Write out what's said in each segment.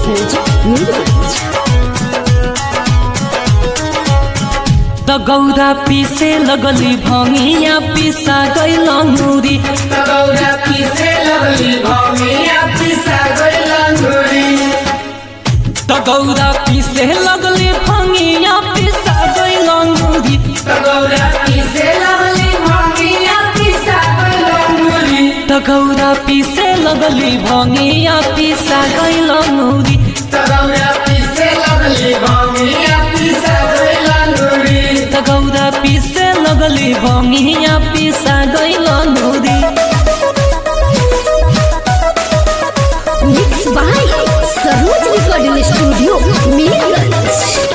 Music Mirganj. त गौरा पीसे लगली भंगिया पिसा गइल अंगूरी। त गौरा पीसे लगली भंगिया पिसा गइल अंगूरी। त गौरा पीसे लगली भंगिया पिसा गइल अंगूरी। त गौरा पीसे लगली भंगिया पिसा गइल अंगूरी। त गौरा पीसे लगली भंगिया पिसा गइल अंगूरी। त गौरा पीसे लगली भंगिया पिसा गइल अंगूरी। त गौरा पीसे लगली भंगिया पिसा गइल अंगूरी। Mix by Saroj recording studio Mirganj.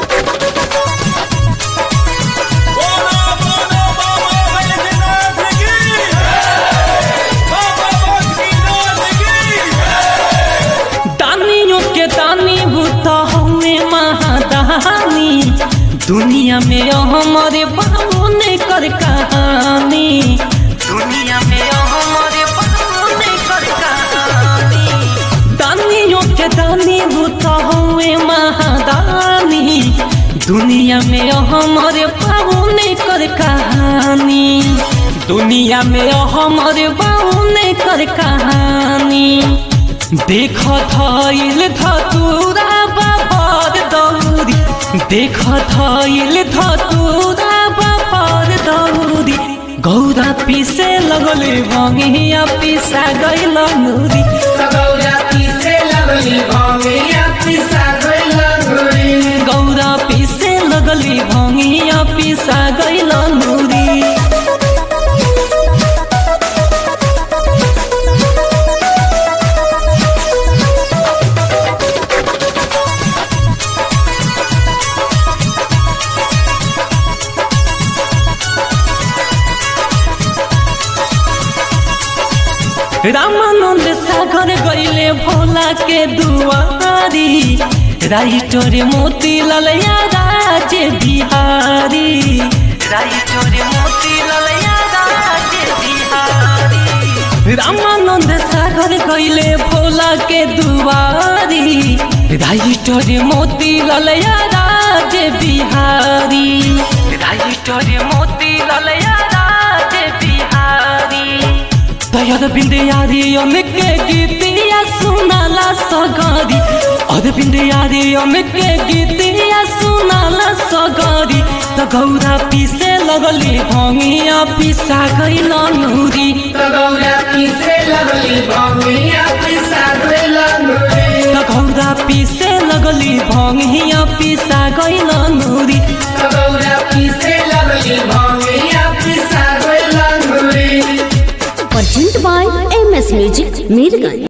दानियों के दानी भूत हमें महादानी। दुनिया में हमारे बाबू ने कर कहानी। दुनिया में हमारे बाबू ने कर कहानी। दानियों के दानी भूत हमें महादानी। दुनिया में हमारे बाबू ने कर कहानी। दुनिया में हमारे बाबू ने कर कहानी। देख थइल धतूरा बापर दौरी। देख थइल धतूरा बापर दौरी। गौरा पीसे लगले भंगिया पिसा गइल अंगूरी। त गौरा पीसे लगली भंगिया पिसा गइल अंगूरी। गौरा पीसे लगली भंगिया पिसा गइल अंगूरी। रामानंद सागर गइले भोला के दुआरी। राइटर मोतीलाल राज बिहारी। राइटर मोतीलाल राज बिहारी। रामानंद सागर गइले भोला के दुआरी। राइटर मोतीलाल राज बिहारी। राइटर मोतीलाल राज बिहारी। दयाद बिंदियारी के गीतिया सुनाला सगरी। अरविंद यारी के गीतिया सुनाला सगरी। त गौरा पीसे लगली भंगिया पिसा गइल अंगूरी। त गौरा पीसे लगली भंगिया पिसा गइल अंगूरी। त गौरा पीसे लगली भंगिया पिसा गइल अंगूरी। त गौरा पीसे लगली भंगिया पिसा गइल अंगूरी। Present by MS music Mirganj.